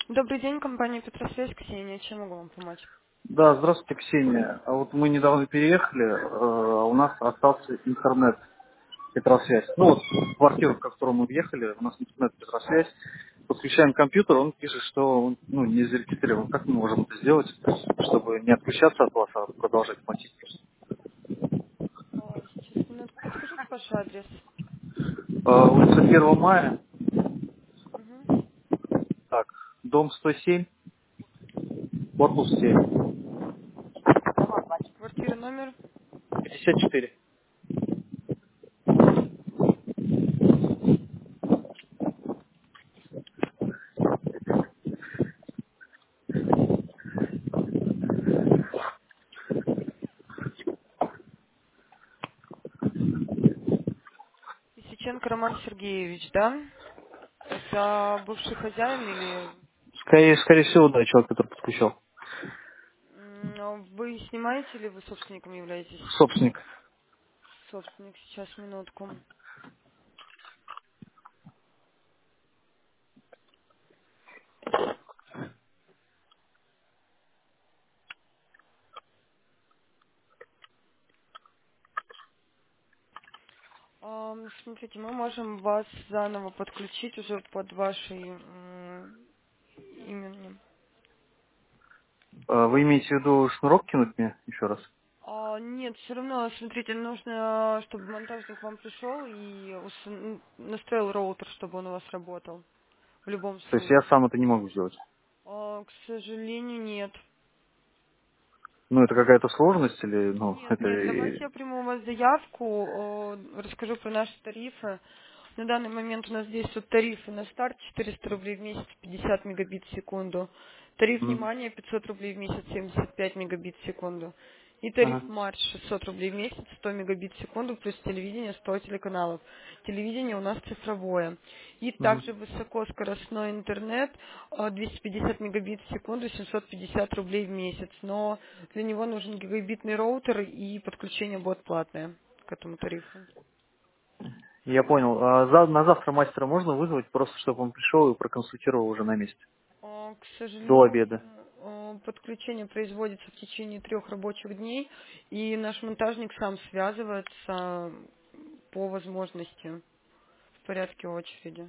Добрый день, компания Петросвязь, Ксения. Чем могу вам помочь? Да, здравствуйте, Ксения. А вот мы недавно переехали, а у нас остался интернет Петросвязь. Ну вот квартиру, в которую мы въехали, у нас интернет Петросвязь. Подключаем компьютер, он пишет, что он не зарегистрирован. Как мы можем это сделать, чтобы не отключаться от вас, а продолжать платить? Сейчас, минутку. Подскажите ваш адрес. Улица 1 мая, Угу. так, дом 107, корпус 7, Квартира номер. 54. Исиченко Роман Сергеевич, да? Это бывший хозяин или... Скорее всего, да, человек, который подключал. Вы снимаете или вы собственником являетесь? Собственник. Собственник, сейчас, минутку. Смотрите, мы можем вас заново подключить уже под вашей именем. Вы имеете в виду шнурок кинуть мне еще раз? Нет, все равно, смотрите, нужно, чтобы монтажник вам пришел и настроил роутер, чтобы он у вас работал. В любом То есть я случае. сам это не могу сделать. К сожалению, нет. Ну, это какая-то сложность или, ну, Нет, это... нет, давайте я приму у вас заявку, расскажу про наши тарифы. На данный момент у нас действуют тарифы на старт 400 рублей в месяц, 50 мегабит в секунду. Тариф Мгм. внимания 500 рублей в месяц, 75 мегабит в секунду. И тариф Ага. марш 600 рублей в месяц, 100 мегабит в секунду, плюс телевидение 100 телеканалов. Телевидение у нас цифровое. И Мгм. также высокоскоростной интернет 250 мегабит в секунду, 750 рублей в месяц. Но для него нужен гигабитный роутер и подключение будет платное к этому тарифу. Я понял. На завтра мастера можно вызвать, просто чтобы он пришел и проконсультировал уже на месте? К До сожалению, обеда. подключение производится в течение 3 рабочих дней, и наш монтажник сам связывается по возможности в порядке очереди.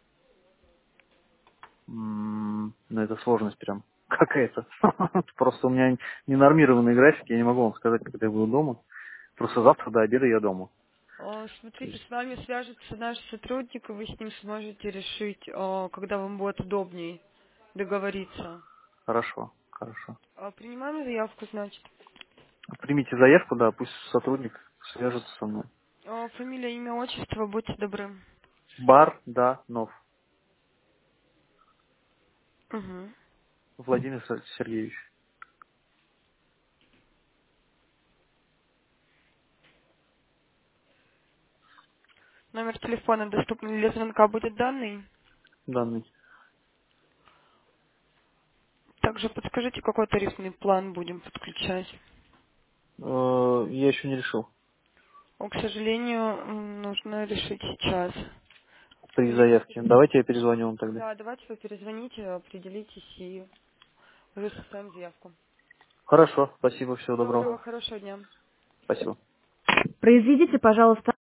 Ну, это сложность прям какая-то. Просто у меня ненормированный график, я не могу вам сказать, когда я буду дома. Просто завтра до обеда я дома. То Смотрите, есть, с вами свяжется наш сотрудник, и вы с ним сможете решить, когда вам будет удобней договориться. хорошо, хорошо. Принимаем заявку, значит. Примите заявку, да, пусть сотрудник свяжется со мной. Фамилия, имя, отчество, будьте добры. Бар, да, Нов. Угу. Владимир Сергеевич. Номер телефона доступный для звонка будет данный. Данный. Также подскажите, какой тарифный план будем подключать. Я еще не решил. К сожалению, нужно решить сейчас. При Тарифы заявке. перед... Давайте я перезвоню вам тогда. Да, давайте вы перезвоните, определитесь и уже составим заявку. Хорошо, спасибо, всего Всего доброго, доброго. хорошего дня. Спасибо. Произведите, пожалуйста,